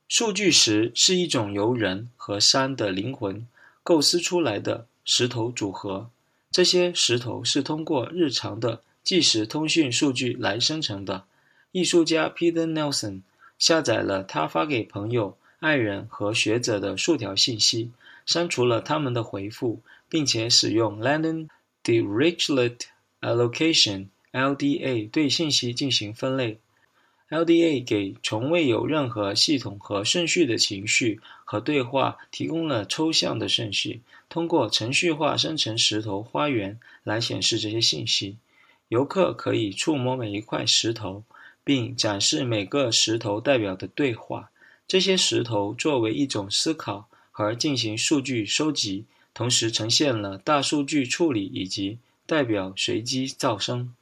数据石是一种由人和山的灵魂构思出来的石头组合，这些石头是通过日常的即时通讯数据来生成的。艺术家 Peter Nelson 下载了他发给朋友、爱人和学者的数条信息，删除了他们的回复，并且使用 Landon Dirichlet Allocation LDA 对信息进行分类。LDA 给从未有任何系统和顺序的情绪和对话提供了抽象的顺序，通过程序化生成石头花园来显示这些信息。游客可以触摸每一块石头，并展示每个石头代表的对话。这些石头作为一种思考而进行数据收集，同时呈现了大数据处理以及代表随机噪声。